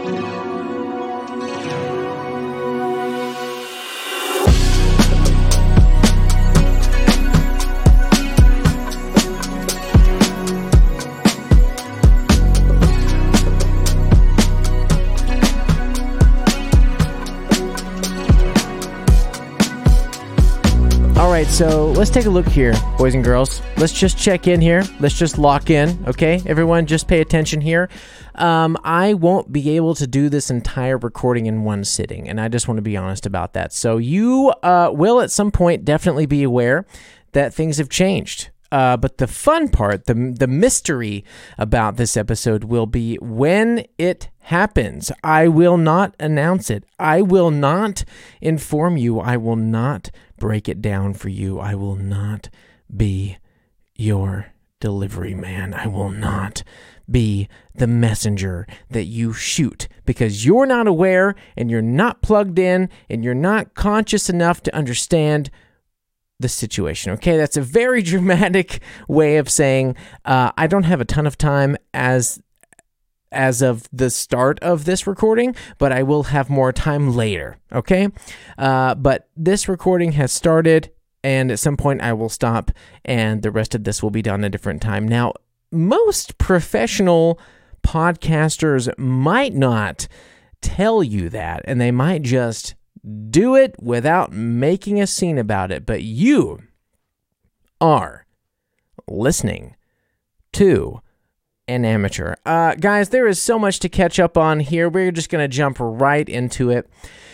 So let's take a look here, boys and girls. Let's just check in here. Let's just lock in, okay? Everyone, just pay attention here. I won't be able to do this entire recording in one sitting, and I just want to be honest about that. So you will at some point definitely be aware that things have changed. But the fun part, the mystery about this episode will be when it happens. I will not announce it. I will not inform you. I will not break it down for you. I will not be your delivery man. I will not be the messenger that you shoot because you're not aware and you're not plugged in and you're not conscious enough to understand the situation. Okay, that's a very dramatic way of saying I don't have a ton of time as of the start of this recording, but I will have more time later. Okay, but this recording has started, and at some point I will stop, and the rest of this will be done at a different time. Now, most professional podcasters might not tell you that, and they might just do it without making a scene about it, but you are listening to an amateur. Guys, there is so much to catch up on here. We're just going to jump right into it.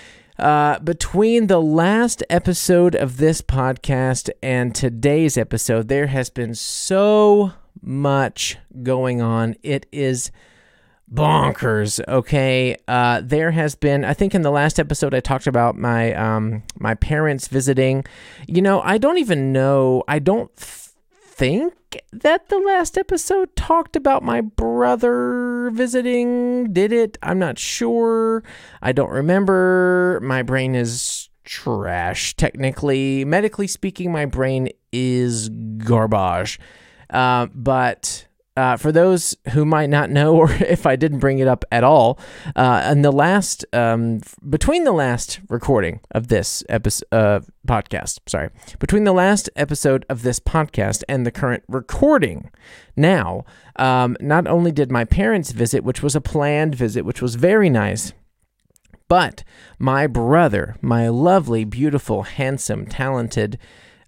Between the last episode of this podcast and today's episode, there has been so much going on. It is bonkers, okay? There has been, I think in the last episode I talked about my my parents visiting. You know, I don't even know, I don't think that the last episode talked about my brother visiting. Did it? I'm not sure. I don't remember. My brain is trash, technically. Medically speaking, my brain is garbage. But for those who might not know, or if I didn't bring it up at all, in the last, between the last recording of this podcast, between the last episode of this podcast and the current recording now, not only did my parents visit, which was a planned visit, which was very nice, but my brother, my lovely, beautiful, handsome, talented,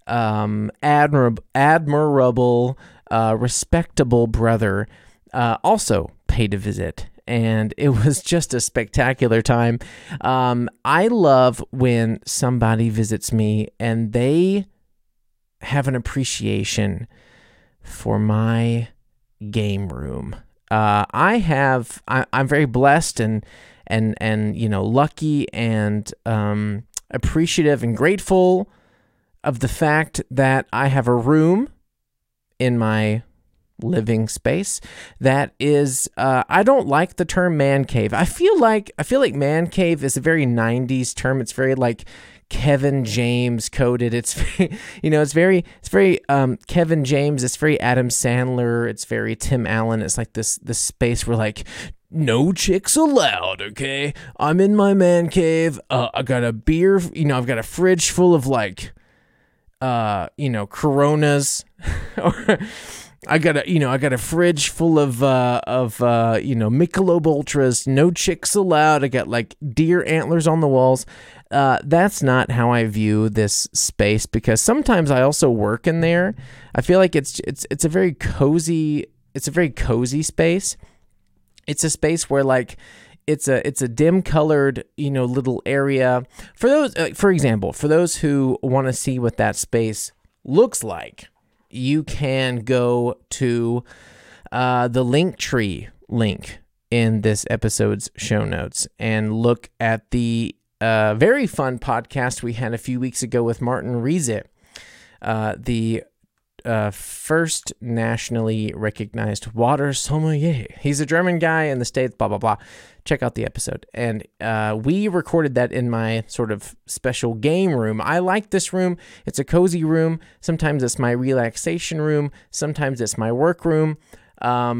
admirable, respectable brother also paid a visit, and it was just a spectacular time. I love when somebody visits me and they have an appreciation for my game room. I'm very blessed and you know, lucky and appreciative and grateful of the fact that I have a room in my living space that is, I don't like the term man cave. I feel like man cave is a very 90s term. It's very like Kevin James coded. It's you know, it's very Kevin James. It's very Adam Sandler. It's very Tim Allen. It's like this space where like, no chicks allowed, okay? I'm in my man cave. I got a beer, you know, I've got a fridge full of like, you know, Coronas. I got a fridge full of you know, Michelob Ultras, no chicks allowed. I got like deer antlers on the walls. That's not how I view this space, because sometimes I also work in there. I feel like it's a very cozy space. It's a space where like it's a dim colored, you know, little area. For those, for example, for those who want to see what that space looks like, you can go to the Linktree link in this episode's show notes and look at the very fun podcast we had a few weeks ago with Martin Riese, the first nationally recognized water sommelier. He's a German guy in the States, blah, blah, blah. Check out the episode. And we recorded that in my sort of special game room. I like this room. It's a cozy room. Sometimes it's my relaxation room. Sometimes it's my work room.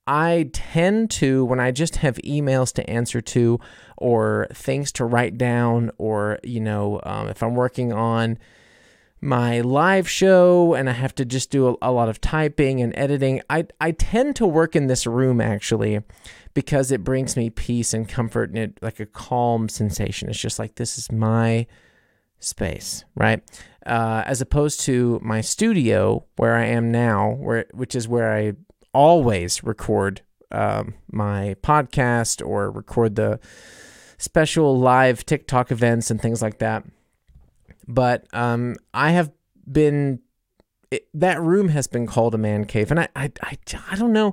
I tend to, when I just have emails to answer to or things to write down, or, if I'm working on my live show and I have to just do a lot of typing and editing, I tend to work in this room actually, because it brings me peace and comfort, and it like a calm sensation. It's just like, this is my space, right? As opposed to my studio where I am now, which is where I always record my podcast or record the special live TikTok events and things like that. But I have been, that room has been called a man cave, and I don't know,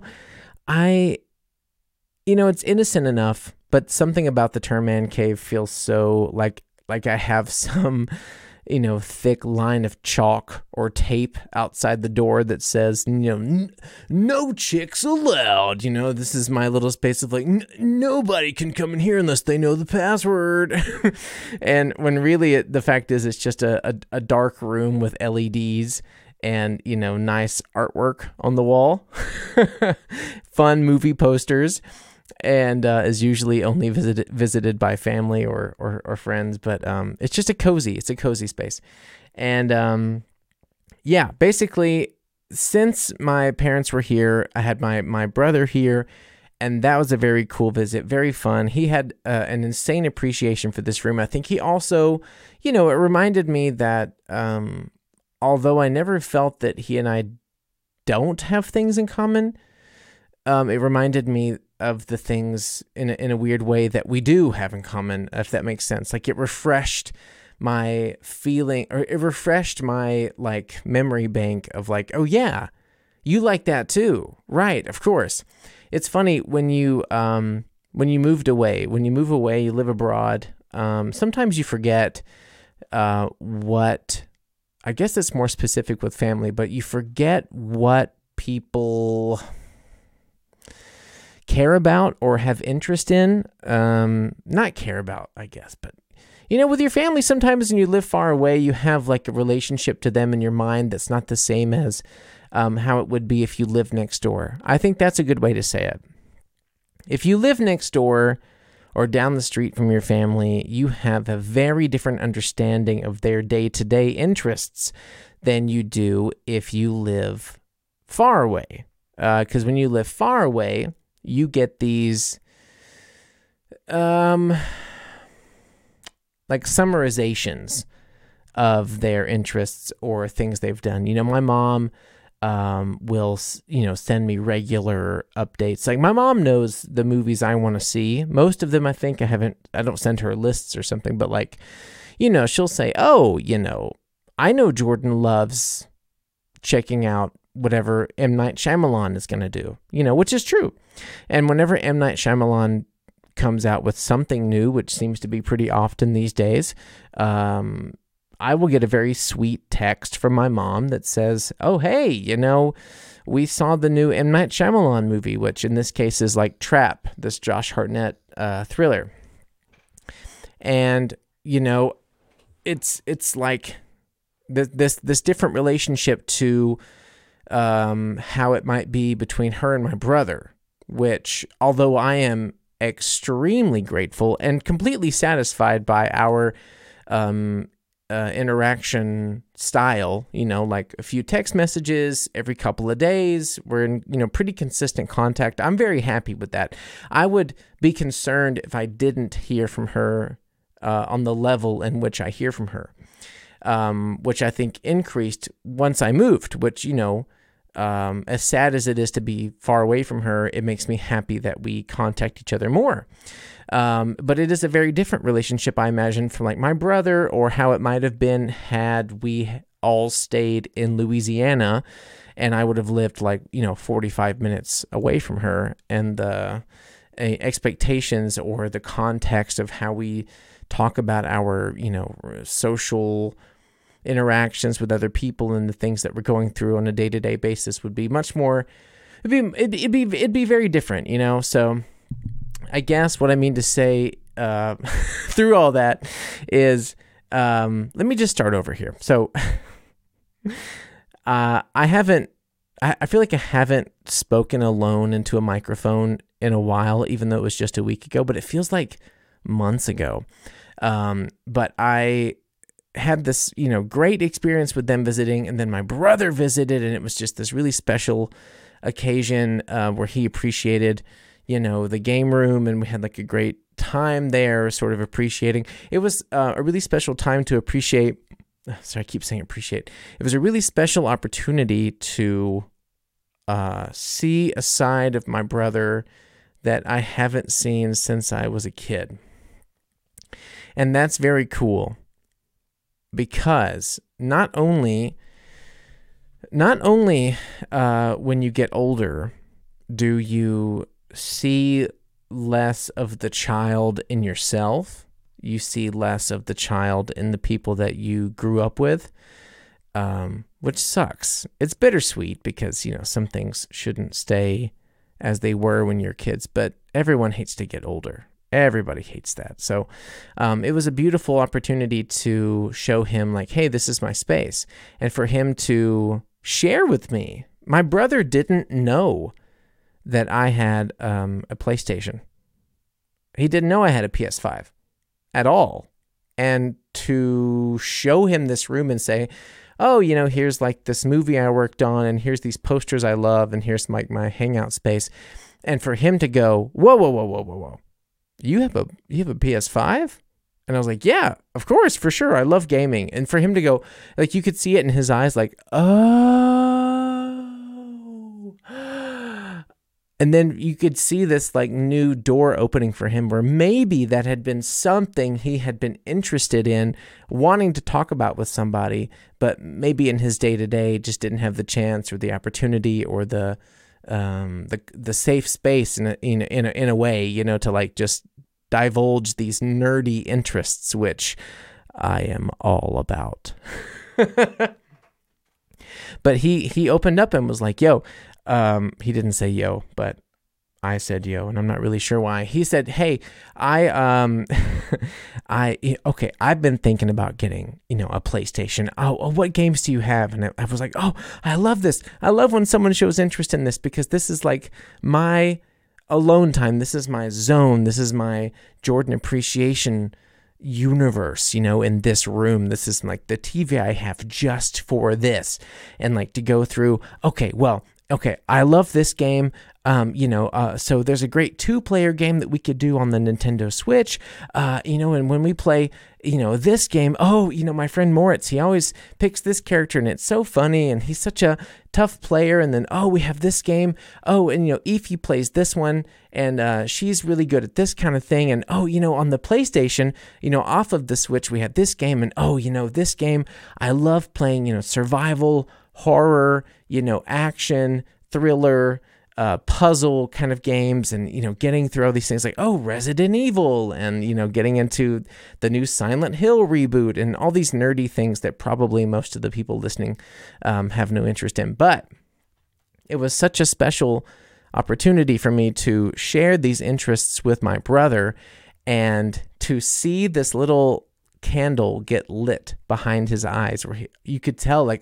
it's innocent enough, but something about the term man cave feels so like I have some, thick line of chalk or tape outside the door that says, no chicks allowed. This is my little space of like, nobody can come in here unless they know the password. And when really the fact is, it's just a dark room with LEDs and, nice artwork on the wall, fun movie posters, and is usually only visited by family or friends, but it's just a cozy space. And basically, since my parents were here, I had my brother here, and that was a very cool visit, very fun. He had an insane appreciation for this room. I think he also, it reminded me that although I never felt that he and I don't have things in common, it reminded me of the things in a weird way that we do have in common, if that makes sense. Like, it refreshed my feeling, or it refreshed my like memory bank of like, oh yeah, you like that too, right? Of course. It's funny when you move away, you live abroad. Sometimes you forget what, I guess it's more specific with family, but you forget what people care about or have interest in. Not care about, I guess, but with your family, sometimes when you live far away, you have like a relationship to them in your mind that's not the same as how it would be if you lived next door. I think that's a good way to say it. If you live next door or down the street from your family, you have a very different understanding of their day-to-day interests than you do if you live far away. Because when you live far away, you get these like summarizations of their interests or things they've done. My mom will, send me regular updates. Like, my mom knows the movies I want to see. Most of them, I think, I don't send her lists or something, but like, she'll say, oh, I know Jordan loves checking out whatever M. Night Shyamalan is going to do, which is true. And whenever M. Night Shyamalan comes out with something new, which seems to be pretty often these days, I will get a very sweet text from my mom that says, oh, hey, we saw the new M. Night Shyamalan movie, which in this case is like Trap, this Josh Hartnett thriller. And, it's like this different relationship to how it might be between her and my brother, which, although I am extremely grateful and completely satisfied by our interaction style, like a few text messages every couple of days, we're in, pretty consistent contact. I'm very happy with that. I would be concerned if I didn't hear from her on the level in which I hear from her, which I think increased once I moved, which, as sad as it is to be far away from her, it makes me happy that we contact each other more. But it is a very different relationship, I imagine, from like my brother, or how it might have been had we all stayed in Louisiana and I would have lived 45 minutes away from her, and the expectations or the context of how we talk about our, social interactions with other people and the things that we're going through on a day-to-day basis would be much more, it'd be very different, so I guess what I mean to say through all that is, let me just start over here. So I haven't I feel like I haven't spoken alone into a microphone in a while, even though it was just a week ago, but it feels like months ago. But I had this, great experience with them visiting, and then my brother visited, and it was just this really special occasion where he appreciated, the game room, and we had like a great time there, sort of appreciating. It was a really special time to appreciate. Sorry, I keep saying appreciate. It was a really special opportunity to see a side of my brother that I haven't seen since I was a kid. And that's very cool because not only when you get older do you see less of the child in yourself, you see less of the child in the people that you grew up with, which sucks. It's bittersweet because, some things shouldn't stay as they were when you're kids, but everyone hates to get older. Everybody hates that. So it was a beautiful opportunity to show him like, hey, this is my space. And for him to share with me. My brother didn't know that I had a PlayStation. He didn't know I had a PS5 at all. And to show him this room and say, oh, here's like this movie I worked on, and here's these posters I love, and here's like my hangout space. And for him to go, whoa. You have a PS5? And I was like, yeah, of course, for sure. I love gaming. And for him to go, like, you could see it in his eyes, like, oh. And then you could see this like new door opening for him where maybe that had been something he had been interested in wanting to talk about with somebody, but maybe in his day-to-day just didn't have the chance or the opportunity or the safe space in a way, to like just divulge these nerdy interests, which I am all about. But he opened up and was like, yo, he didn't say yo, but I said yo, and I'm not really sure why. He said, hey, I've been thinking about getting, a PlayStation. Oh, what games do you have? And I was like, oh, I love this. I love when someone shows interest in this because this is like my alone time. This is my zone. This is my Jordan appreciation universe, in this room. This is like the TV I have just for this. And like to go through, okay, I love this game. So there's a great 2-player game that we could do on the Nintendo Switch. And when we play, this game, my friend Moritz, he always picks this character and it's so funny and he's such a tough player. And then, we have this game. And Ify plays this one and she's really good at this kind of thing. And, on the PlayStation, off of the Switch, we have this game. And, this game, I love playing, survival, horror, action, thriller, puzzle kind of games, and getting through all these things like Resident Evil, and getting into the new Silent Hill reboot and all these nerdy things that probably most of the people listening have no interest in. But it was such a special opportunity for me to share these interests with my brother and to see this little candle get lit behind his eyes where you could tell like,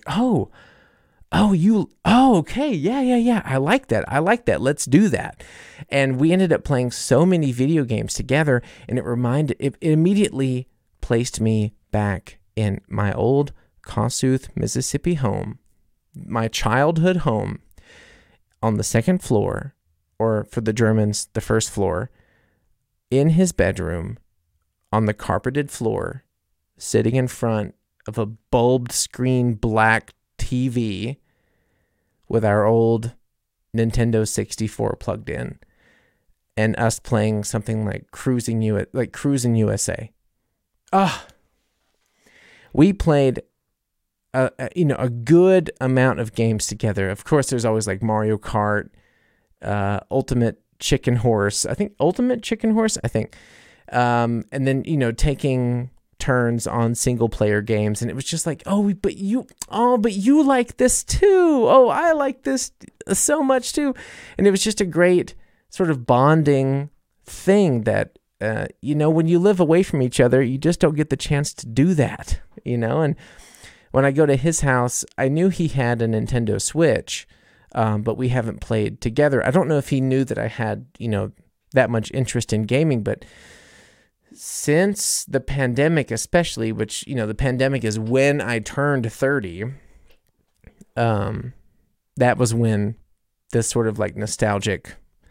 okay, yeah. I like that. Let's do that. And we ended up playing so many video games together, and it immediately placed me back in my old Kossuth, Mississippi home, my childhood home, on the second floor, or for the Germans, the first floor, in his bedroom, on the carpeted floor, sitting in front of a bulbed screen black TV with our old Nintendo 64 plugged in, and us playing something like Cruising USA. We played a good amount of games together. Of course, there's always like Mario Kart, Ultimate Chicken Horse. And then taking turns on single player games, and it was just like, but you like this too. I like this so much too. And it was just a great sort of bonding thing that when you live away from each other, you just don't get the chance to do that, And when I go to his house, I knew he had a Nintendo Switch, but we haven't played together. I don't know if he knew that I had, that much interest in gaming, but since the pandemic especially, which, the pandemic is when I turned 30, that was when this sort of like nostalgic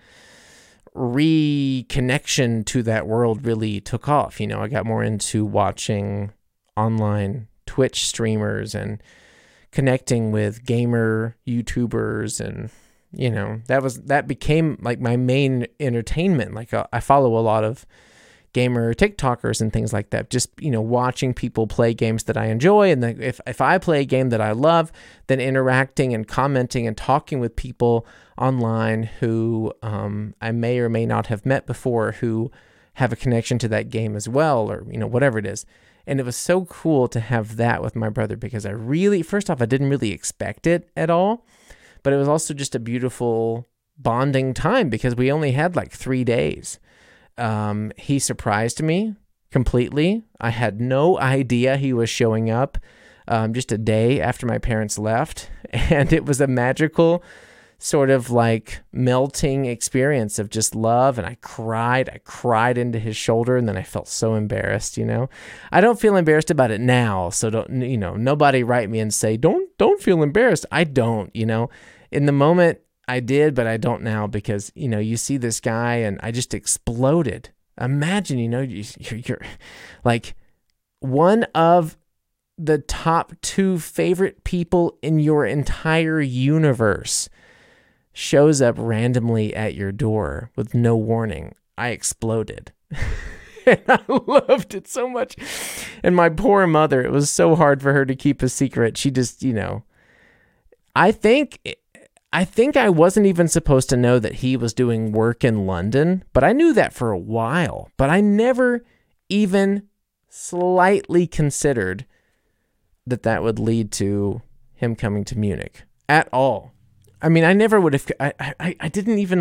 reconnection to that world really took off. I got more into watching online Twitch streamers and connecting with gamer YouTubers, and that became like my main entertainment. Like I follow a lot of gamer TikTokers and things like that, just watching people play games that I enjoy, and then if I play a game that I love, then interacting and commenting and talking with people online who I may or may not have met before, who have a connection to that game as well, or whatever it is. And it was so cool to have that with my brother, because first off, I didn't really expect it at all, but it was also just a beautiful bonding time because we only had like 3 days. He surprised me completely. I had no idea he was showing up just a day after my parents left, and it was a magical sort of like melting experience of just love. And I cried into his shoulder, and then I felt so embarrassed. I don't feel embarrassed about it now, so don't, nobody write me and say don't feel embarrassed. I don't. In the moment I did, but I don't now, because you see this guy and I just exploded. Imagine, you're like one of the top 2 favorite people in your entire universe shows up randomly at your door with no warning. I exploded. And I loved it so much. And my poor mother, it was so hard for her to keep a secret. She just, I think I wasn't even supposed to know that he was doing work in London, but I knew that for a while. But I never even slightly considered that would lead to him coming to Munich at all. I mean, I never would have, I didn't even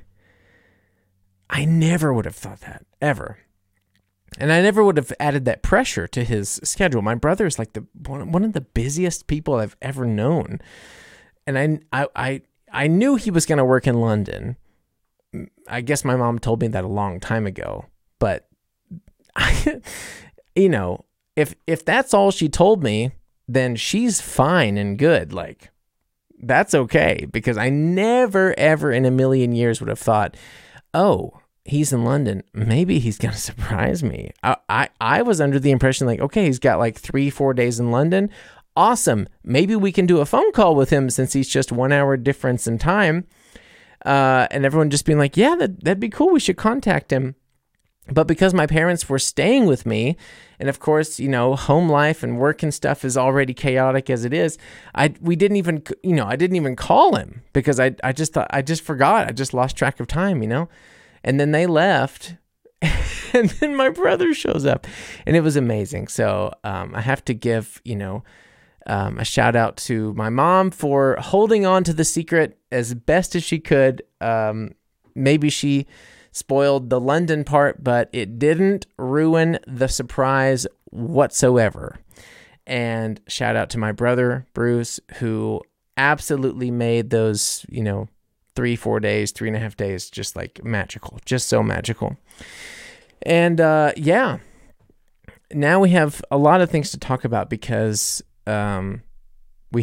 I never would have thought that, ever. And I never would have added that pressure to his schedule. My brother is like one of the busiest people I've ever known. And I knew he was going to work in London. I guess my mom told me that a long time ago. But, if that's all she told me, then she's fine and good. Like, that's okay. Because I never, ever in a million years would have thought, oh, he's in London, maybe he's going to surprise me. I was under the impression like, okay, he's got like 3-4 days in London. Awesome. Maybe we can do a phone call with him since he's just 1 hour difference in time. And everyone just being like, yeah, that'd be cool. We should contact him. But because my parents were staying with me, and of course, home life and work and stuff is already chaotic as it is, I didn't even call him because I just forgot. I just lost track of time, And then they left, and then my brother shows up, and it was amazing. So I have to give, a shout out to my mom for holding on to the secret as best as she could. Maybe she spoiled the London part, but it didn't ruin the surprise whatsoever. And shout out to my brother, Bruce, who absolutely made those, 3-4 days, 3.5 days, just like magical, just so magical. And now we have a lot of things to talk about because we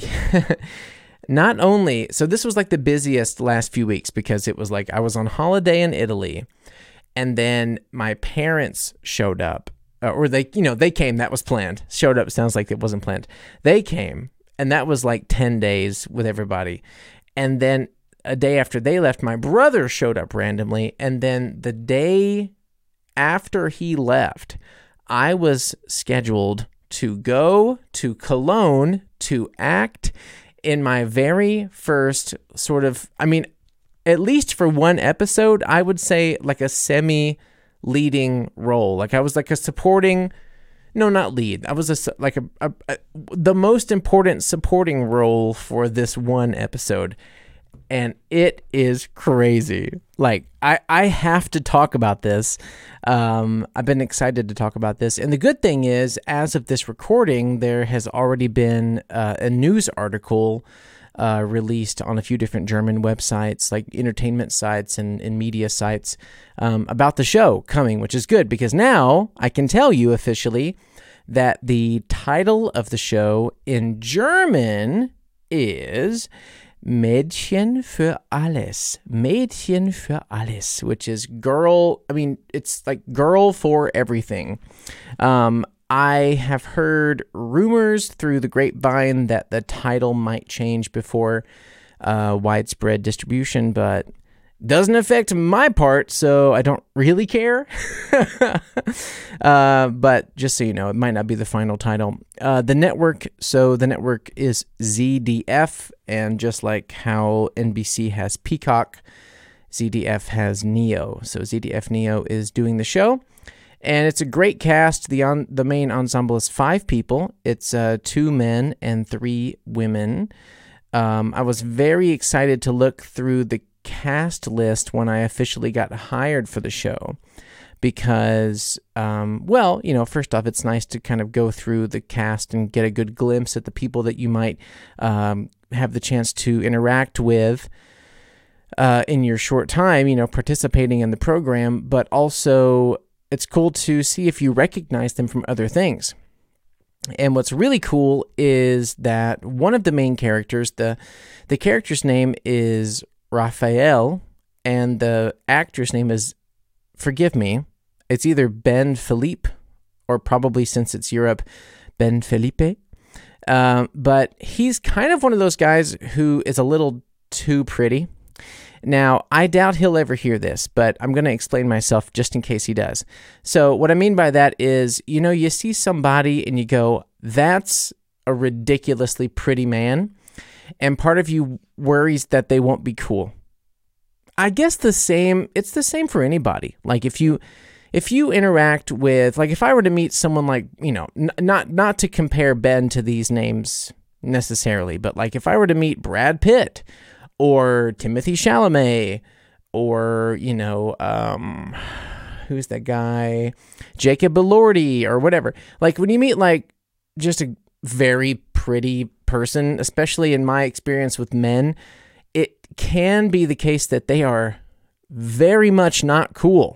not only, so this was like the busiest last few weeks because it was like I was on holiday in Italy, and then my parents showed up, or they came, that was planned. Showed up sounds like it wasn't planned. They came, and that was like 10 days with everybody. And then a day after they left, my brother showed up randomly, and then the day after he left, I was scheduled to go to Cologne to act in my very first sort of, at least for one episode, I would say like a semi-leading role. Like I was like a supporting, no, not lead. I was the most important supporting role for this one episode. And it is crazy. Like, I have to talk about this. I've been excited to talk about this. And the good thing is, as of this recording, there has already been a news article released on a few different German websites, like entertainment sites and media sites, about the show coming, which is good because now I can tell you officially that the title of the show in German is Mädchen für alles. Mädchen für alles, which is girl. I mean, it's like girl for everything. I have heard rumors through the grapevine that the title might change before widespread distribution, but doesn't affect my part, so I don't really care. But just so you know, it might not be the final title. The network is ZDF, and just like how NBC has Peacock, ZDF has Neo. So ZDF Neo is doing the show, and it's a great cast. The main ensemble is 5 people. It's 2 men and 3 women. I was very excited to look through the cast list when I officially got hired for the show because, first off, it's nice to kind of go through the cast and get a good glimpse at the people that you might have the chance to interact with in your short time, participating in the program, but also it's cool to see if you recognize them from other things. And what's really cool is that one of the main characters, the character's name is Raphael, and the actor's name is, forgive me, it's either Ben Philippe, or probably since it's Europe, Ben Felipe. But he's kind of one of those guys who is a little too pretty. Now, I doubt he'll ever hear this, but I'm going to explain myself just in case he does. So what I mean by that is, you see somebody and you go, that's a ridiculously pretty man. And part of you worries that they won't be cool. I guess it's the same for anybody. Like if you interact with, like if I were to meet someone like, not to compare Ben to these names necessarily, but like if I were to meet Brad Pitt or Timothy Chalamet or, who's that guy? Jacob Elordi or whatever. Like when you meet like just a very pretty person, especially in my experience with men, it can be the case that they are very much not cool.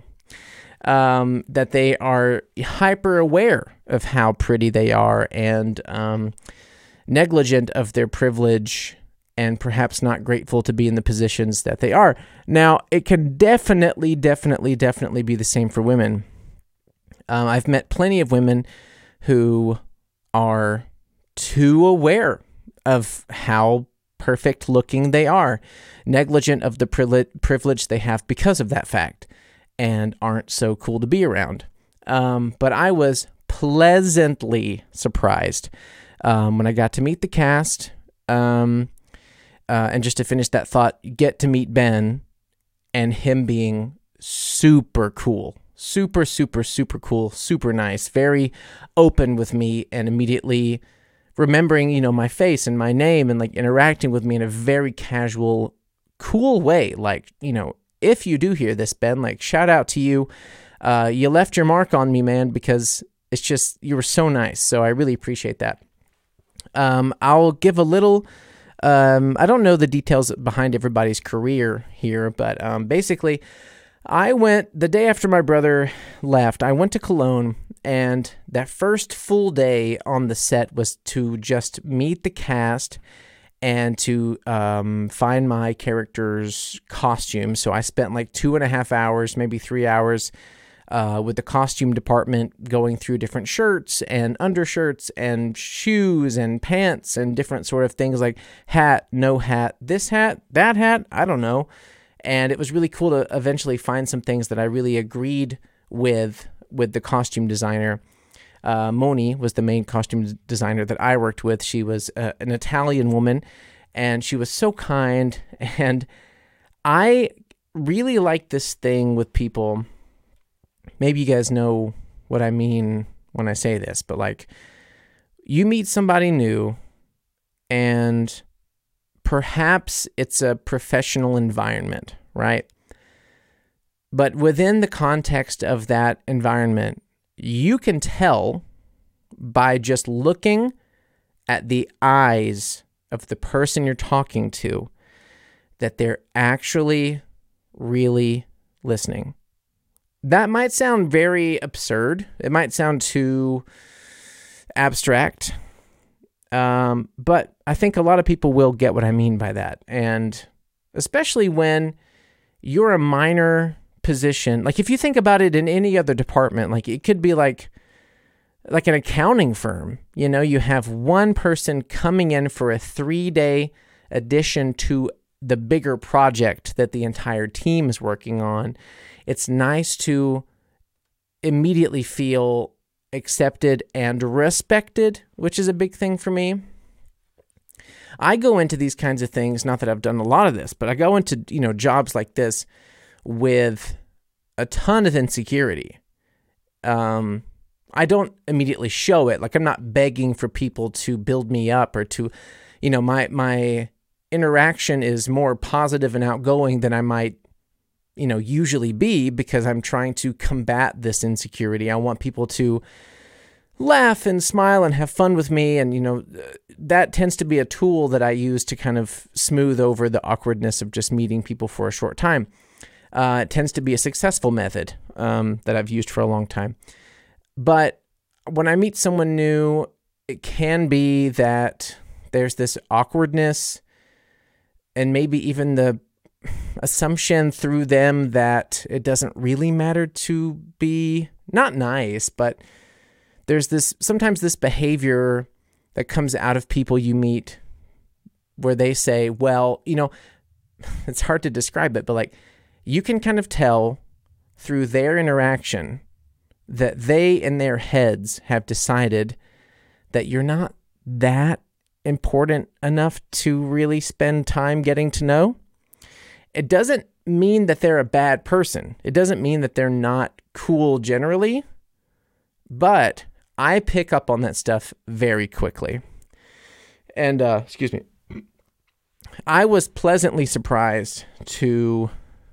That they are hyper aware of how pretty they are and negligent of their privilege and perhaps not grateful to be in the positions that they are. Now, it can definitely be the same for women. I've met plenty of women who are too aware of how perfect looking they are, negligent of the privilege they have because of that fact, and aren't so cool to be around. But I was pleasantly surprised when I got to meet the cast, and just to finish that thought, get to meet Ben and him being super cool. Super cool, super nice, very open with me, and immediately remembering, my face and my name and like interacting with me in a very casual, cool way. Like, if you do hear this, Ben, like shout out to you. You left your mark on me, man, because it's just, you were so nice. So I really appreciate that. I'll give a little, I don't know the details behind everybody's career here, but basically I went, the day after my brother left, I went to Cologne, and that first full day on the set was to just meet the cast and to find my character's costume. So I spent like 2.5 hours, maybe 3 hours with the costume department going through different shirts and undershirts and shoes and pants and different sort of things like hat, no hat, this hat, that hat, I don't know. And it was really cool to eventually find some things that I really agreed with the costume designer. Moni was the main costume designer that I worked with. She was an Italian woman, and she was so kind. And I really like this thing with people. Maybe you guys know what I mean when I say this, but like you meet somebody new and perhaps it's a professional environment, right? But within the context of that environment, you can tell by just looking at the eyes of the person you're talking to that they're actually really listening. That might sound very absurd. It might sound too abstract. But I think a lot of people will get what I mean by that. And especially when you're a minor position, like if you think about it in any other department, like it could be like an accounting firm, you have one person coming in for a 3-day addition to the bigger project that the entire team is working on. It's nice to immediately feel accepted and respected, which is a big thing for me. I go into these kinds of things, not that I've done a lot of this, but I go into, jobs like this with a ton of insecurity. I don't immediately show it. Like I'm not begging for people to build me up or to, my interaction is more positive and outgoing than I might, usually be, because I'm trying to combat this insecurity. I want people to laugh and smile and have fun with me. And, that tends to be a tool that I use to kind of smooth over the awkwardness of just meeting people for a short time. It tends to be a successful method that I've used for a long time. But when I meet someone new, it can be that there's this awkwardness and maybe even the assumption through them that it doesn't really matter to be not nice, but there's sometimes this behavior that comes out of people you meet where they say, well, it's hard to describe it, but like you can kind of tell through their interaction that they in their heads have decided that you're not that important enough to really spend time getting to know. It doesn't mean that they're a bad person. It doesn't mean that they're not cool generally, but I pick up on that stuff very quickly. And, excuse me, I was pleasantly surprised to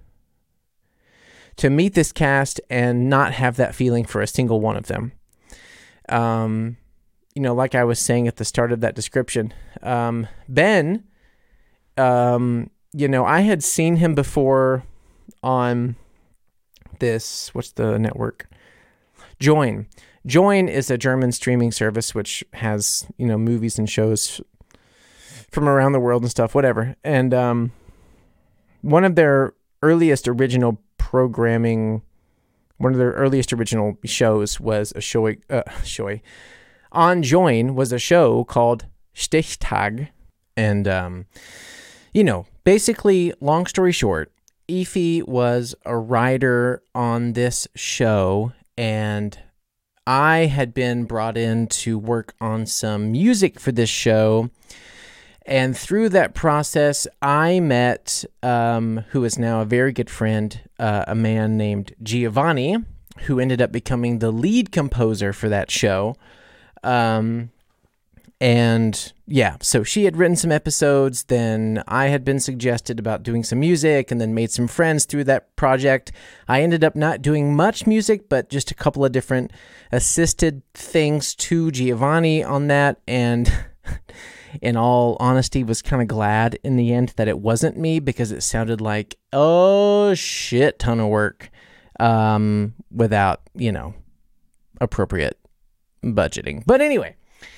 meet this cast and not have that feeling for a single one of them. Like I was saying at the start of that description, Ben, I had seen him before on this, what's the network? Join. Join is a German streaming service which has, movies and shows from around the world and stuff, whatever. And one of their earliest original shows was a show. On Join was a show called Stichtag. And, basically, long story short, Efi was a writer on this show, and I had been brought in to work on some music for this show. And through that process, I met, who is now a very good friend, a man named Giovanni, who ended up becoming the lead composer for that show. And yeah, so she had written some episodes, then I had been suggested about doing some music, and then made some friends through that project. I ended up not doing much music, but just a couple of different assisted things to Giovanni on that, and in all honesty, was kind of glad in the end that it wasn't me, because it sounded like, shit ton of work, without, appropriate budgeting. But anyway,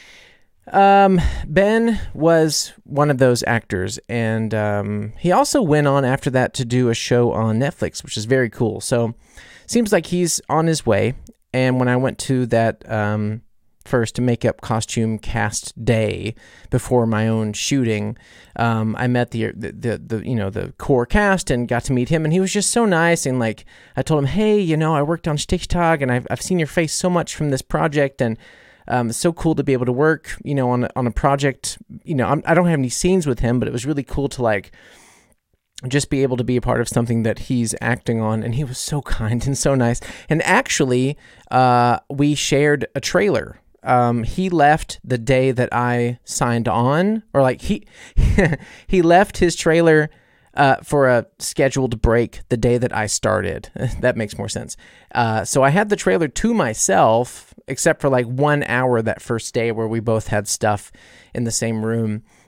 Ben was one of those actors, and he also went on after that to do a show on Netflix, which is very cool. So seems like he's on his way. And when I went to that first makeup costume cast day before my own shooting, I met the core cast and got to meet him, and he was just so nice. And like, I told him, hey, I worked on Stichtag, and I've seen your face so much from this project, and it's so cool to be able to work, on a project. I don't have any scenes with him, but it was really cool to like just be able to be a part of something that he's acting on. And he was so kind and so nice. And actually, we shared a trailer. He left the day that I signed on, or like he left his trailer for a scheduled break the day that I started. That makes more sense. So I had the trailer to myself, except for like 1 hour that first day where we both had stuff in the same room.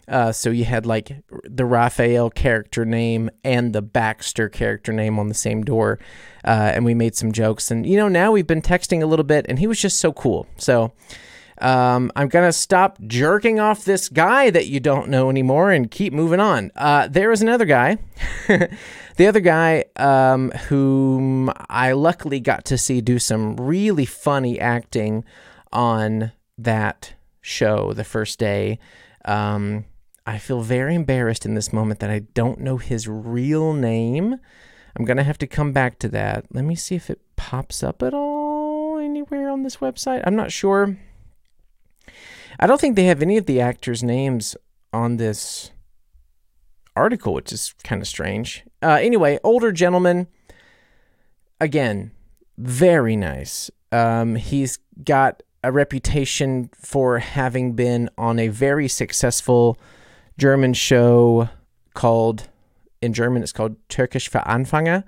So you had like the Raphael character name and the Baxter character name on the same door. And we made some jokes. And, now we've been texting a little bit, and he was just so cool. So I'm going to stop jerking off this guy that you don't know anymore and keep moving on. There was another guy. The other guy whom I luckily got to see do some really funny acting on that show the first day. I feel very embarrassed in this moment that I don't know his real name. I'm going to have to come back to that. Let me see if it pops up at all anywhere on this website. I'm not sure. I don't think they have any of the actors' names on this article, which is kind of strange. Anyway, older gentleman. Again, very nice. He's got a reputation for having been on a very successful German show called, in German, it's called Türkisch für Anfänger,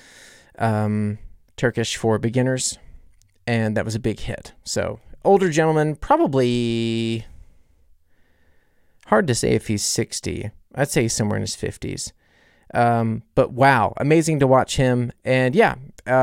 Turkish for beginners, and that was a big hit. So, older gentleman, probably hard to say if he's 60. I'd say he's somewhere in his 50s. But wow, amazing to watch him. And yeah,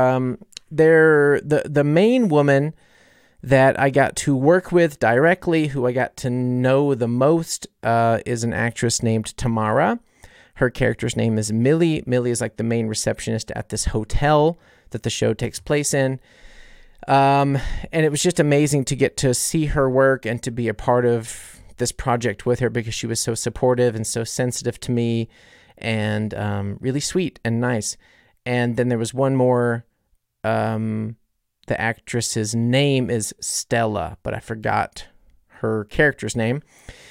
the main woman that I got to work with directly, who I got to know the most, is an actress named Tamara. Her character's name is Millie. Millie is like the main receptionist at this hotel that the show takes place in. And it was just amazing to get to see her work and to be a part of this project with her, because she was so supportive and so sensitive to me, and really sweet and nice. And then there was one more. The actress's name is Stella, but I forgot her character's name.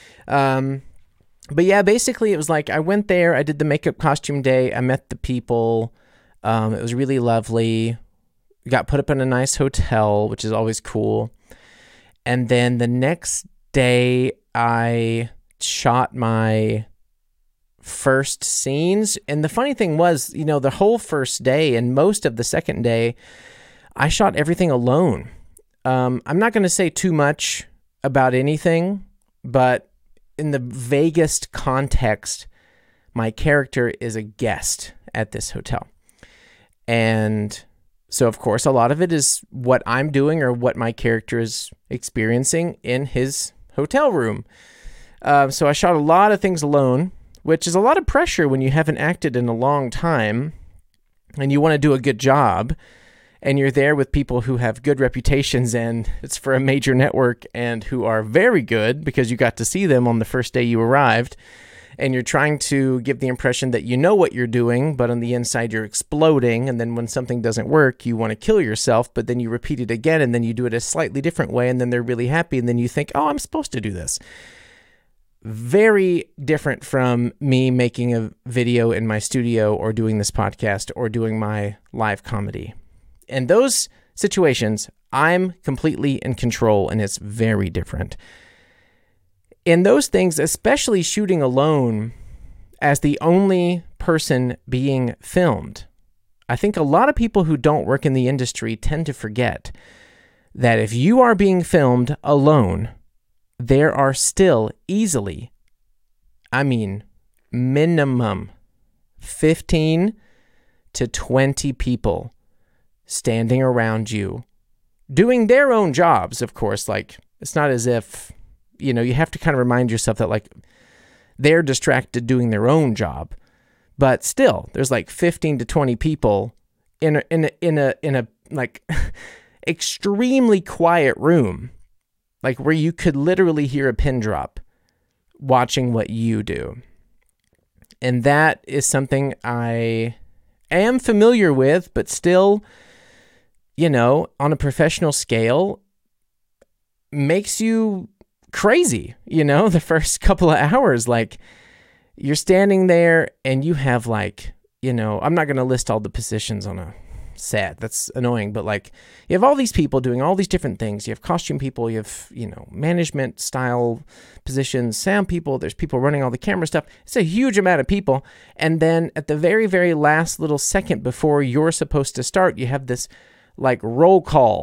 But yeah, basically it was like I went there, I did the makeup costume day, I met the people. It was really lovely. Got put up in a nice hotel, which is always cool. And then the next day I shot my first scenes. And the funny thing was, the whole first day and most of the second day, I shot everything alone. I'm not going to say too much about anything, but in the vaguest context, my character is a guest at this hotel. And so, of course, a lot of it is what I'm doing or what my character is experiencing in his hotel room. So I shot a lot of things alone, which is a lot of pressure when you haven't acted in a long time and you want to do a good job. And you're there with people who have good reputations, and it's for a major network, and who are very good because you got to see them on the first day you arrived. And you're trying to give the impression that you know what you're doing, but on the inside you're exploding. And then when something doesn't work, you want to kill yourself, but then you repeat it again, and then you do it a slightly different way, and then they're really happy, and then you think, oh, I'm supposed to do this. Very different from me making a video in my studio or doing this podcast or doing my live comedy. In those situations, I'm completely in control, and it's very different. In those things, especially shooting alone as the only person being filmed, I think a lot of people who don't work in the industry tend to forget that if you are being filmed alone, there are still easily, minimum 15 to 20 people standing around you, doing their own jobs, of course. Like, it's not as if, you have to kind of remind yourself that, like, they're distracted doing their own job. But still, there's like 15 to 20 people in a like extremely quiet room, like where you could literally hear a pin drop, watching what you do. And that is something I am familiar with, but still, on a professional scale, makes you crazy, the first couple of hours. Like, you're standing there and you have like, I'm not going to list all the positions on a set. That's annoying. But like, you have all these people doing all these different things. You have costume people, you have, management style positions, sound people. There's people running all the camera stuff. It's a huge amount of people. And then at the very, very last little second before you're supposed to start, you have this like roll call,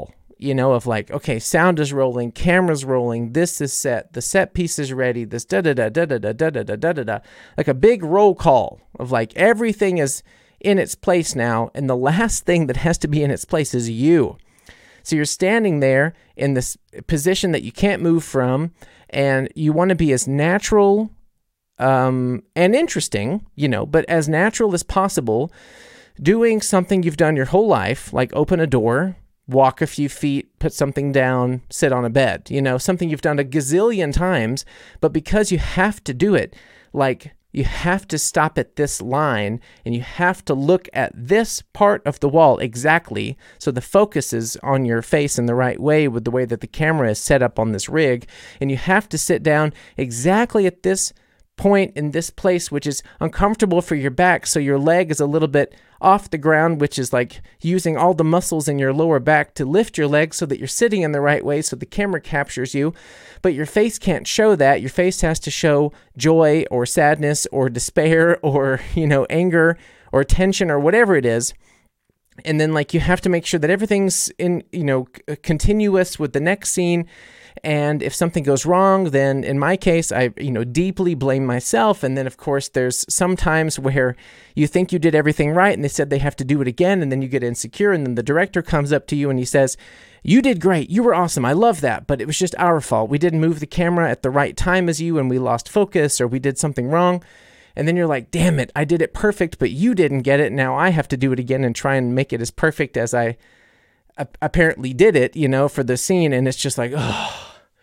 of like, okay, sound is rolling, camera's rolling, this is set, the set piece is ready, this da-da-da, da-da-da, da-da-da, da-da-da, like a big roll call of like everything is in its place now, and the last thing that has to be in its place is you. So you're standing there in this position that you can't move from, and you want to be as natural and interesting, but as natural as possible, doing something you've done your whole life, like open a door, walk a few feet, put something down, sit on a bed, something you've done a gazillion times, but because you have to do it, like you have to stop at this line and you have to look at this part of the wall exactly so the focus is on your face in the right way with the way that the camera is set up on this rig, and you have to sit down exactly at this point in this place, which is uncomfortable for your back, so your leg is a little bit off the ground, which is like using all the muscles in your lower back to lift your leg so that you're sitting in the right way so the camera captures you, but your face can't show that. Your face has to show joy or sadness or despair or, anger or tension or whatever it is. And then like you have to make sure that everything's in, continuous with the next scene. And if something goes wrong, then in my case, I, deeply blame myself. And then of course there's some times where you think you did everything right and they said they have to do it again. And then you get insecure. And then the director comes up to you and he says, "You did great. You were awesome. I love that. But it was just our fault. We didn't move the camera at the right time as you and we lost focus, or we did something wrong." And then you're like, damn it, I did it perfect, but you didn't get it. Now I have to do it again and try and make it as perfect as I apparently did it, for the scene. And it's just like, oh,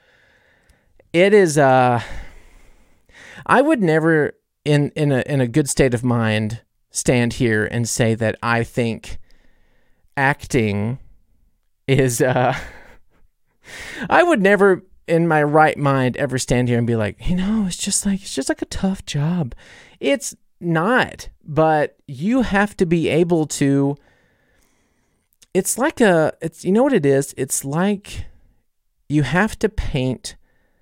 it is, I would never in a good state of mind stand here and say that I think acting is, I would never in my right mind ever stand here and be like, it's just like a tough job. It's not, but you have to be able to, it's you know what it is? It's like you have to paint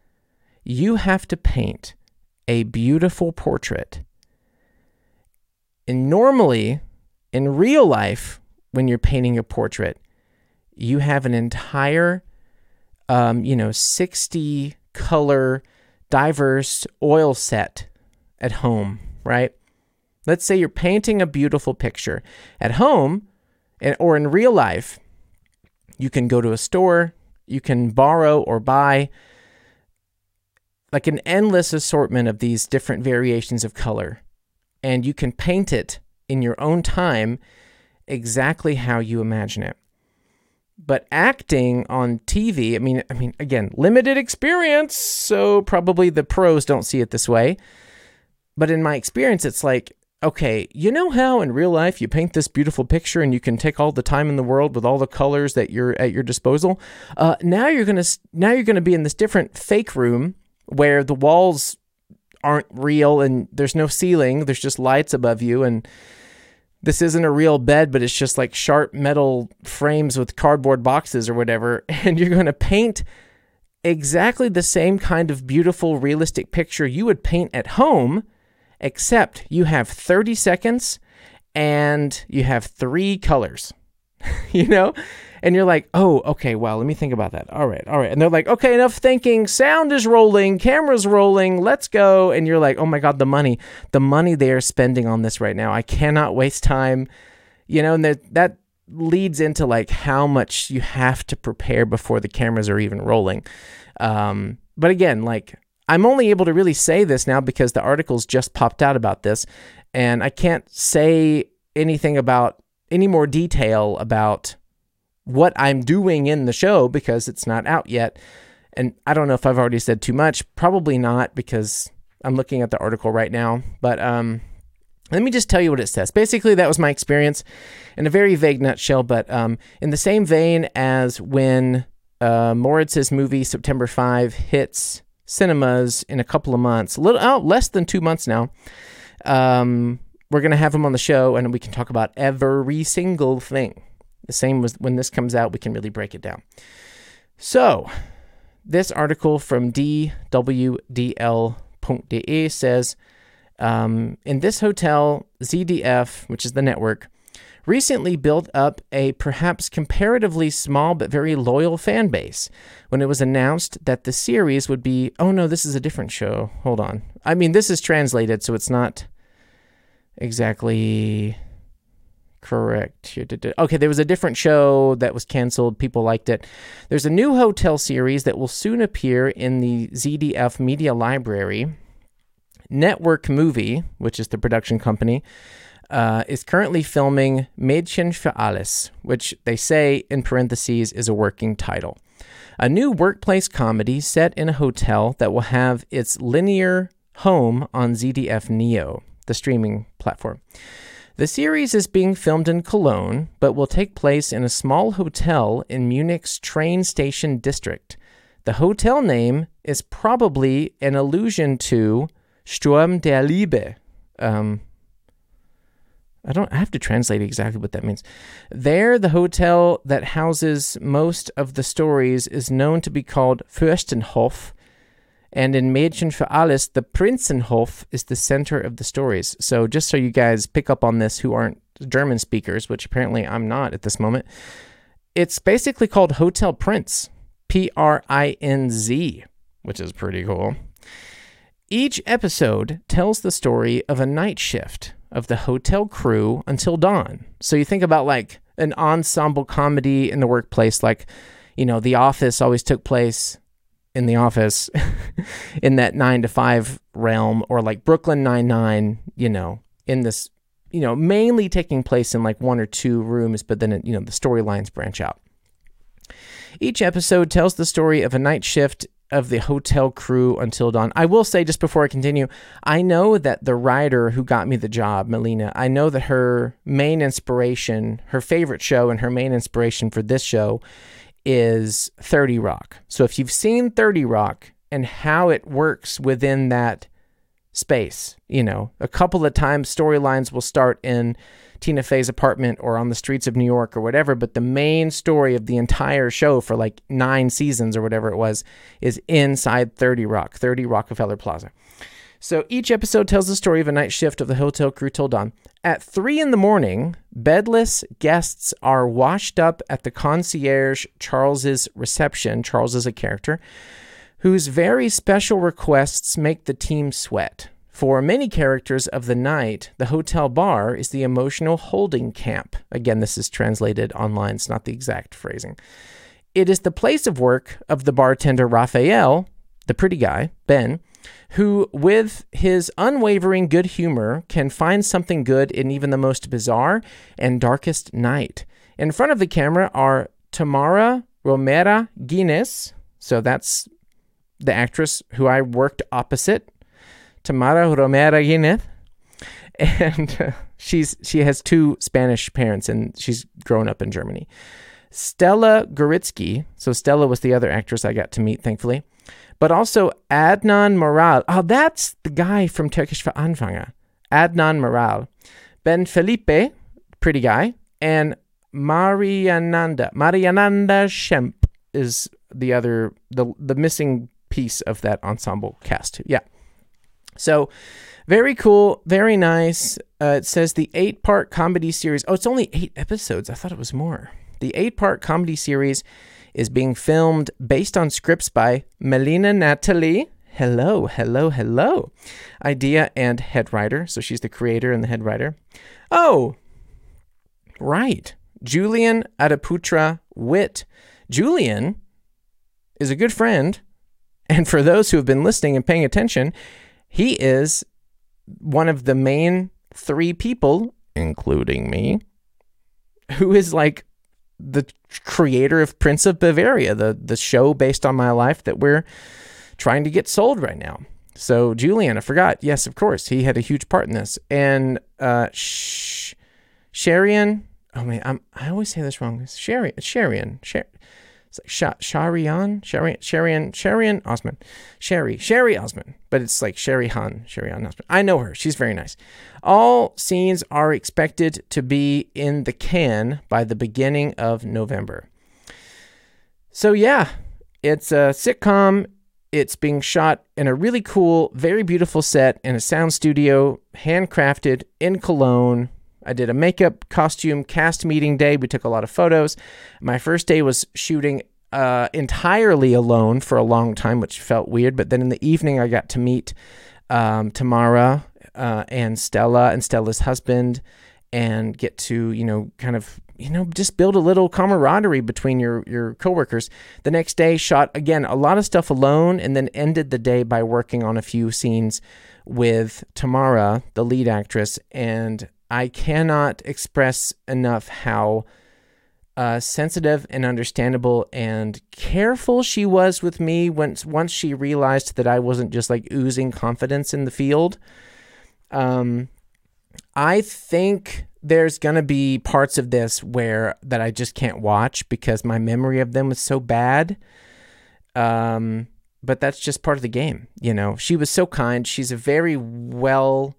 a beautiful portrait. And normally in real life, when you're painting a portrait, you have an entire 60 color diverse oil set at home, right? Let's say you're painting a beautiful picture at home or in real life. You can go to a store, you can borrow or buy like an endless assortment of these different variations of color, and you can paint it in your own time exactly how you imagine it. But acting on TV, I mean, again, limited experience, so probably the pros don't see it this way. But in my experience, it's like, okay, you know how in real life you paint this beautiful picture and you can take all the time in the world with all the colors that you're at your disposal? Now you're gonna be in this different fake room where the walls aren't real and there's no ceiling, there's just lights above you, and this isn't a real bed, but it's just like sharp metal frames with cardboard boxes or whatever. And you're going to paint exactly the same kind of beautiful, realistic picture you would paint at home, except you have 30 seconds and you have 3 colors, And you're like, oh, okay, well, let me think about that. All right. And they're like, okay, enough thinking. Sound is rolling. Camera's rolling. Let's go. And you're like, oh my God, the money they are spending on this right now. I cannot waste time. And that leads into like how much you have to prepare before the cameras are even rolling. But again, like I'm only able to really say this now because the articles just popped out about this, and I can't say anything about any more detail about what I'm doing in the show because it's not out yet. And I don't know if I've already said too much. Probably not, because I'm looking at the article right now. But let me just tell you what it says. Basically, that was my experience in a very vague nutshell. But in the same vein as when Moritz's movie September 5 hits cinemas in a couple of months, less than 2 months now, we're going to have him on the show and we can talk about every single thing. The same was when this comes out, we can really break it down. So, this article from dwdl.de says, in this hotel, ZDF, which is the network, recently built up a perhaps comparatively small but very loyal fan base when it was announced that the series would be... Oh, no, this is a different show. Hold on. I mean, this is translated, so it's not exactly correct. Okay, there was a different show that was canceled. People liked it. There's a new hotel series that will soon appear in the ZDF Media Library. Network Movie, which is the production company, is currently filming Mädchen für alles, which they say, in parentheses, is a working title. A new workplace comedy set in a hotel that will have its linear home on ZDF Neo, the streaming platform. The series is being filmed in Cologne, but will take place in a small hotel in Munich's train station district. The hotel name is probably an allusion to Sturm der Liebe. I have to translate exactly what that means. There, the hotel that houses most of the stories is known to be called Fürstenhof, and in Mädchen für alles, the Prinzenhof is the center of the stories. So just so you guys pick up on this who aren't German speakers, which apparently I'm not at this moment, it's basically called Hotel Prinz, Prinz, which is pretty cool. Each episode tells the story of a night shift of the hotel crew until dawn. So you think about like an ensemble comedy in the workplace, like, you know, The Office always took place in the office in that 9 to 5 realm, or like Brooklyn Nine-Nine, you know, in this, you know, mainly taking place in like 1 or 2 rooms, but then, you know, the storylines branch out. Each episode tells the story of a night shift of the hotel crew until dawn. I will say, just before I continue, I know that the writer who got me the job, Melina, I know that her main inspiration, her favorite show and her main inspiration for this show is 30 Rock. So if you've seen 30 Rock and how it works within that space, you know, a couple of times storylines will start in Tina Fey's apartment or on the streets of New York or whatever, but the main story of the entire show for like 9 seasons or whatever it was is inside 30 Rockefeller Plaza. So each episode tells the story of a night shift of the hotel crew till dawn. At 3 a.m, bedless guests are washed up at the concierge Charles's reception. Charles is a character whose very special requests make the team sweat. For many characters of the night, the hotel bar is the emotional holding camp. Again, this is translated online. It's not the exact phrasing. It is the place of work of the bartender Raphael, the pretty guy, Ben, who, with his unwavering good humor, can find something good in even the most bizarre and darkest night. In front of the camera are Tamara Romera Guinness, so that's the actress who I worked opposite, Tamara Romera Guinness, and she has 2 Spanish parents, and she's grown up in Germany. Stella Goritsky, so Stella was the other actress I got to meet, thankfully, but also Adnan Moral. Oh, that's the guy from Turkish für Anfänger. Adnan Moral. Ben Felipe, pretty guy, and Mariananda Schemp is the other, the missing piece of that ensemble cast. Yeah. So, very cool, very nice. It says the 8-part comedy series. Oh, it's only 8 episodes. I thought it was more. The 8-part comedy series is being filmed based on scripts by Melina Natalie. Hello. Idea and head writer. So she's the creator and the head writer. Oh, right. Julian Adaputra Witt. Julian is a good friend. And for those who have been listening and paying attention, he is one of the main 3 people, including me, who is like the creator of Prince of Bavaria, the show based on my life that we're trying to get sold right now. So Julian, I forgot. Yes, of course. He had a huge part in this. And Sharian, oh man, I always say this wrong. Sharian Osman. Sherry Osman, but it's like Sherry Osman. I know her. She's very nice. All scenes are expected to be in the can by the beginning of November. So yeah, it's a sitcom. It's being shot in a really cool, very beautiful set in a sound studio, handcrafted in Cologne. I did a makeup, costume, cast meeting day. We took a lot of photos. My first day was shooting entirely alone for a long time, which felt weird. But then in the evening, I got to meet Tamara and Stella's husband, and get to, kind of, just build a little camaraderie between your coworkers. The next day, shot, again, a lot of stuff alone, and then ended the day by working on a few scenes with Tamara, the lead actress. And I cannot express enough how sensitive and understandable and careful she was with me once she realized that I wasn't just like oozing confidence in the field. I think there's going to be parts of this that I just can't watch because my memory of them was so bad. But that's just part of the game. She was so kind. She's a very well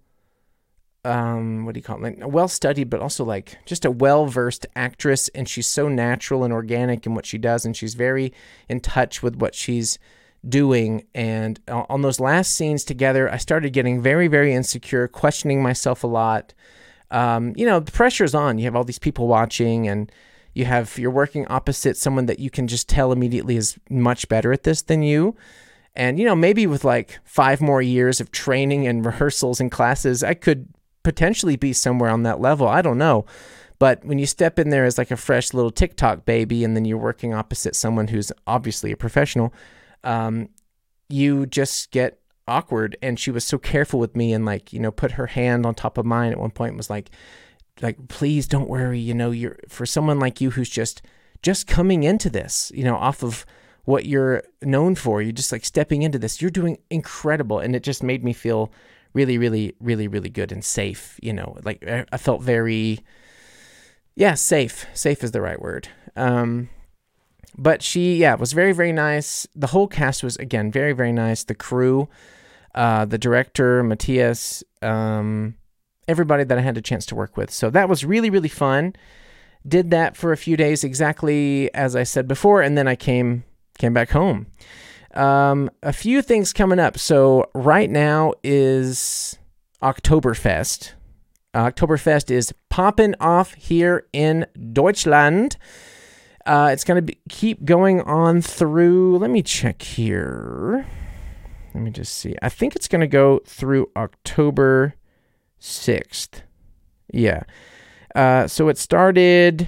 studied, but also like just a well-versed actress. And she's so natural and organic in what she does. And she's very in touch with what she's doing. And on those last scenes together, I started getting very, very insecure, questioning myself a lot. The pressure's on. You have all these people watching, and you're working opposite someone that you can just tell immediately is much better at this than you. And, maybe with like 5 more years of training and rehearsals and classes, I could potentially be somewhere on that level. I don't know. But when you step in there as like a fresh little TikTok baby, and then you're working opposite someone who's obviously a professional, you just get awkward. And she was so careful with me, and like, put her hand on top of mine at one point, and was like, please don't worry. You're, for someone like you who's just coming into this, off of what you're known for, you're just like stepping into this, you're doing incredible. And it just made me feel really, really, really, really good and safe. Like I felt very, safe. Safe is the right word. But she, was very, very nice. The whole cast was, again, very, very nice. The crew, the director, Matthias, everybody that I had a chance to work with. So that was really, really fun. Did that for a few days, exactly as I said before, and then I came back home. A few things coming up. So right now is Oktoberfest. Oktoberfest is popping off here in Deutschland. It's going to keep going on through, let me check here. Let me just see. I think it's going to go through October 6th. Yeah. So it started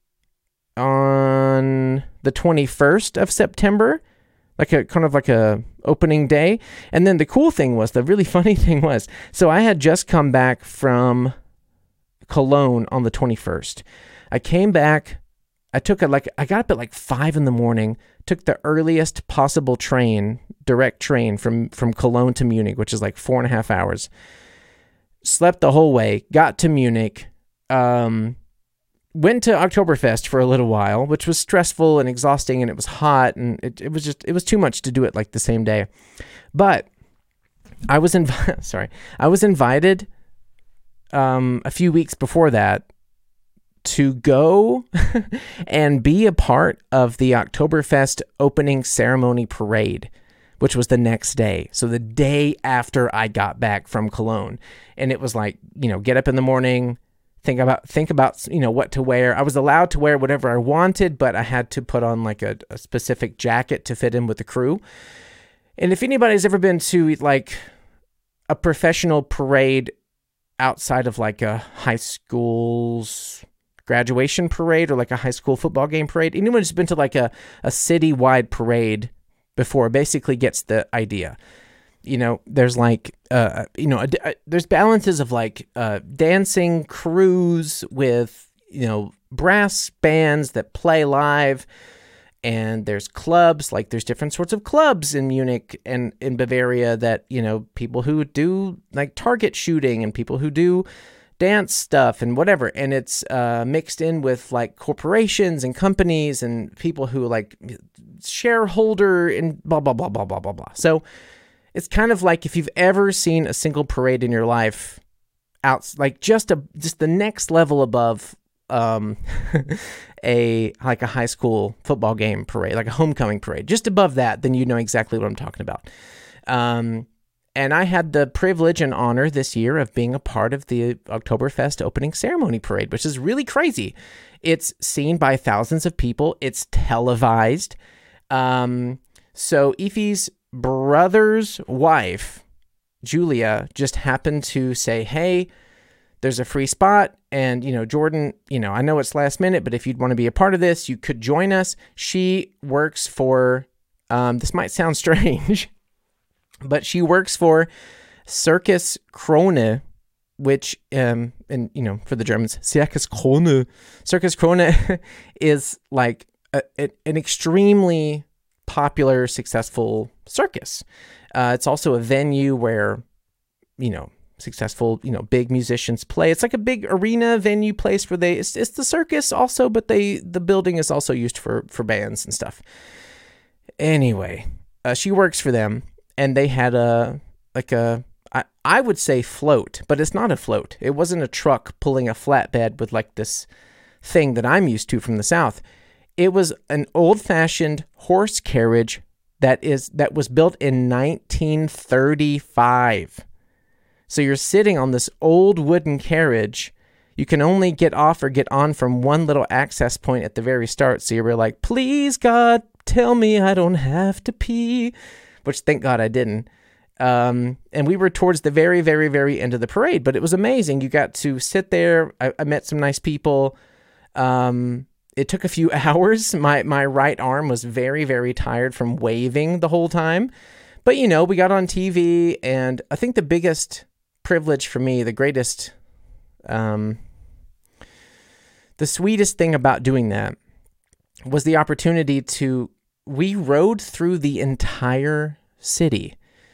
on the 21st of September, like a opening day. And then the cool thing was, the really funny thing was, so I had just come back from Cologne on the 21st. I came back, I got up at like 5 a.m, took the earliest possible direct train from Cologne to Munich, which is like 4.5 hours. Slept the whole way, got to Munich, went to Oktoberfest for a little while, which was stressful and exhausting, and it was hot, and it was too much to do it like the same day. But I was invited a few weeks before that to go and be a part of the Oktoberfest opening ceremony parade, which was the next day. So the day after I got back from Cologne. And it was like, get up in the morning, think about what to wear. I was allowed to wear whatever I wanted, but I had to put on like a specific jacket to fit in with the crew. And if anybody's ever been to like a professional parade outside of like a high school's graduation parade or like a high school football game parade, anyone who's been to like a city-wide parade before basically gets the idea. There's like, there's balances of like dancing crews with, brass bands that play live. And there's clubs, like there's different sorts of clubs in Munich and in Bavaria that, people who do like target shooting and people who do dance stuff and whatever. And it's mixed in with like corporations and companies and people who like shareholder and blah, blah, blah, blah, blah, blah, blah. So it's kind of like if you've ever seen a single parade in your life like just the next level above a high school football game parade, like a homecoming parade, just above that, then you know exactly what I'm talking about. And I had the privilege and honor this year of being a part of the Oktoberfest opening ceremony parade, which is really crazy. It's seen by thousands of people. It's televised. So Ife's brother's wife, Julia, just happened to say, hey, there's a free spot. And, Jordan, I know it's last minute, but if you'd want to be a part of this, you could join us. She works for, this might sound strange, but she works for Circus Krone, which, for the Germans, Circus Krone. Circus Krone is like an extremely popular, successful circus. It's also a venue where, successful, big musicians play. It's like a big arena venue place where it's the circus also, but the building is also used for bands and stuff. Anyway, she works for them, and they had I would say float, but it's not a float. It wasn't a truck pulling a flatbed with like this thing that I'm used to from the South. It was an old-fashioned horse carriage that was built in 1935. So you're sitting on this old wooden carriage. You can only get off or get on from one little access point at the very start. So you were like, please, God, tell me I don't have to pee, which thank God I didn't. And we were towards the very, very, very end of the parade, but it was amazing. You got to sit there. I met some nice people. It took a few hours. My right arm was very, very tired from waving the whole time. But, we got on TV, and I think the biggest privilege for me, the greatest, the sweetest thing about doing that was the opportunity we rode through the entire city.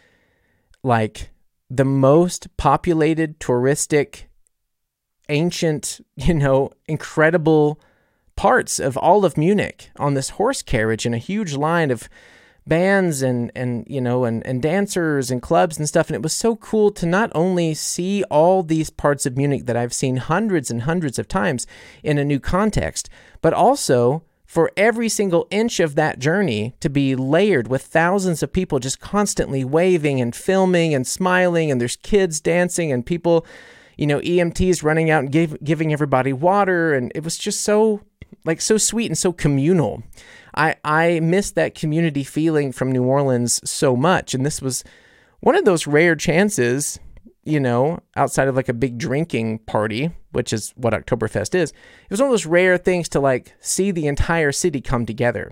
Like the most populated, touristic, ancient, incredible parts of all of Munich on this horse carriage in a huge line of bands and dancers and clubs and stuff. And it was so cool to not only see all these parts of Munich that I've seen hundreds and hundreds of times in a new context, but also for every single inch of that journey to be layered with thousands of people just constantly waving and filming and smiling, and there's kids dancing and people, EMTs running out and giving everybody water. And it was just so sweet and so communal. I miss that community feeling from New Orleans so much. And this was one of those rare chances, outside of like a big drinking party, which is what Oktoberfest is. It was one of those rare things to see the entire city come together.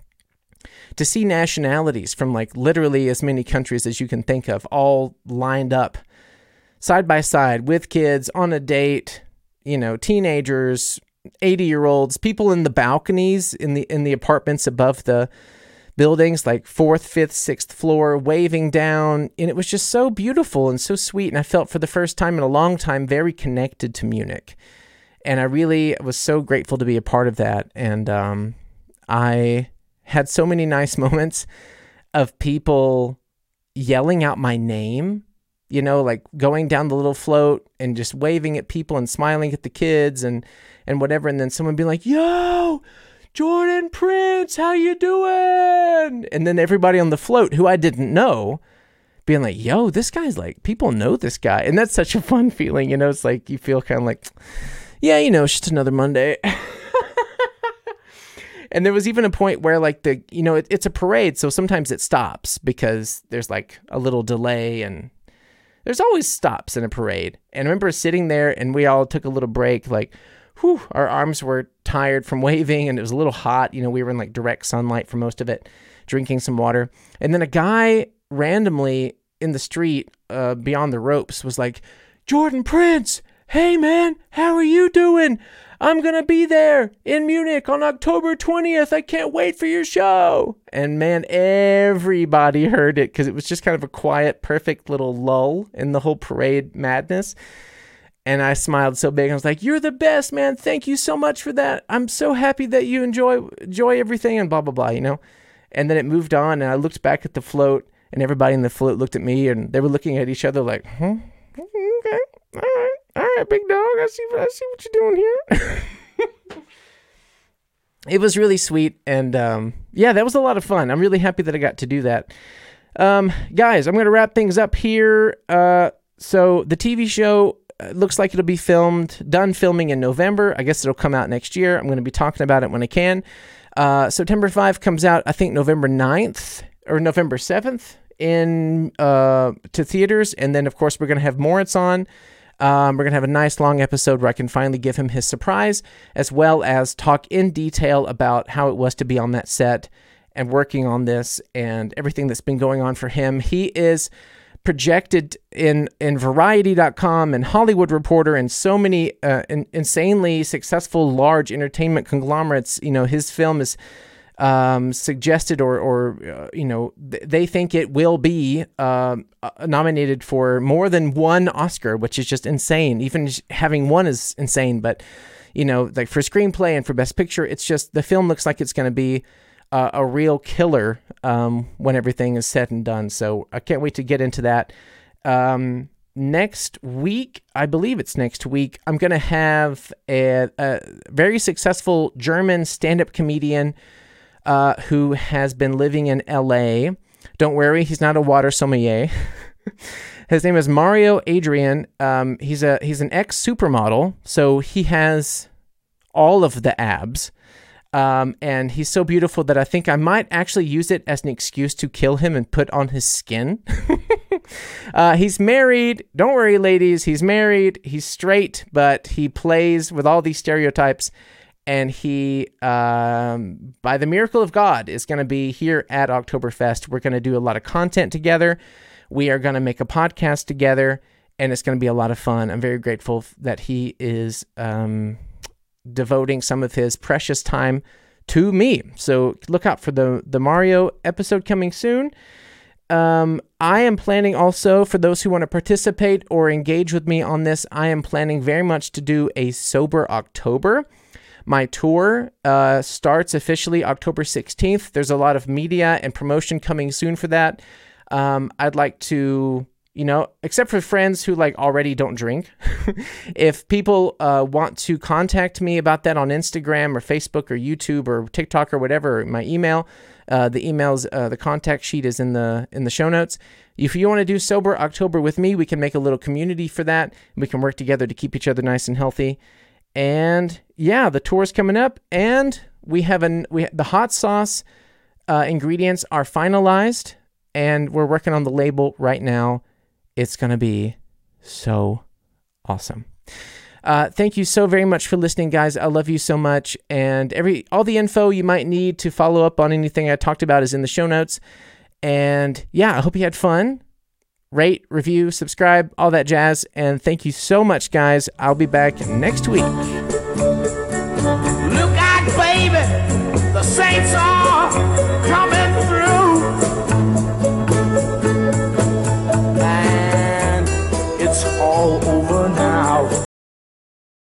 To see nationalities from literally as many countries as you can think of, all lined up side by side with kids on a date, teenagers, 80-year-olds, people in the balconies in the apartments above the buildings, like 4th, 5th, 6th floor, waving down. And it was just so beautiful and so sweet. And I felt for the first time in a long time very connected to Munich. And I really was so grateful to be a part of that. And I had so many nice moments of people yelling out my name, going down the little float and just waving at people and smiling at the kids and whatever. And then someone being like, yo, Jordan Prince, how you doing? And then everybody on the float who I didn't know being like, yo, this guy's people know this guy. And that's such a fun feeling, it's like you feel kind of like, yeah, it's just another Monday. And there was even a point where it's a parade. So sometimes it stops because there's a little delay, and there's always stops in a parade. And I remember sitting there and we all took a little break, our arms were tired from waving and it was a little hot. We were in direct sunlight for most of it, drinking some water. And then a guy randomly in the street beyond the ropes was like, Jordan Prince, hey man, how are you doing? I'm going to be there in Munich on October 20th. I can't wait for your show. And man, everybody heard it because it was just kind of a quiet, perfect little lull in the whole parade madness. And I smiled so big. I was like, you're the best, man. Thank you so much for that. I'm so happy that you enjoy everything and blah, blah, blah, And then it moved on, and I looked back at the float, and everybody in the float looked at me, and they were looking at each other like, okay, all right, big dog. I see what you're doing here. It was really sweet, and that was a lot of fun. I'm really happy that I got to do that. Guys, I'm going to wrap things up here. So the TV show looks like it'll be done filming in November. I guess it'll come out next year. I'm going to be talking about it when I can. September 5 comes out, I think, November 9th or November 7th to theaters. And then, of course, we're going to have Moritz on. We're going to have a nice long episode where I can finally give him his surprise, as well as talk in detail about how it was to be on that set and working on this and everything that's been going on for him. He is projected in Variety.com and Hollywood Reporter and so many insanely successful large entertainment conglomerates. His film is suggested or they think it will be nominated for more than one Oscar, which is just insane. Even having one is insane, but like for screenplay and for Best Picture, it's just the film looks like it's going to be a real killer when everything is said and done. So I can't wait to get into that. Next week, I believe it's next week, I'm going to have a very successful German stand-up comedian who has been living in LA. Don't worry, he's not a water sommelier. His name is Mario Adrian. He's an ex-supermodel, so he has all of the abs. And he's so beautiful that I think I might actually use it as an excuse to kill him and put on his skin. He's married. Don't worry, ladies. He's married. He's straight, but he plays with all these stereotypes. And he, by the miracle of God, is going to be here at Oktoberfest. We're going to do a lot of content together. We are going to make a podcast together, and it's going to be a lot of fun. I'm very grateful that he is devoting some of his precious time to me. So look out for the Mario episode coming soon. I am planning also, for those who want to participate or engage with me on this, I am planning very much to do a Sober October. My tour starts officially October 16th. There's a lot of media and promotion coming soon for that. I'd like to, except for friends who already don't drink, if people want to contact me about that on Instagram or Facebook or YouTube or TikTok or whatever, my email, the contact sheet is in the show notes. If you want to do Sober October with me, we can make a little community for that. We can work together to keep each other nice and healthy. And yeah, the tour's coming up, and the hot sauce ingredients are finalized, and we're working on the label right now. It's going to be so awesome. Thank you so very much for listening, guys. I love you so much. And all the info you might need to follow up on anything I talked about is in the show notes. And yeah, I hope you had fun. Rate, review, subscribe, all that jazz. And thank you so much, guys. I'll be back next week. Look out, baby. The saints are coming through. And it's all over now.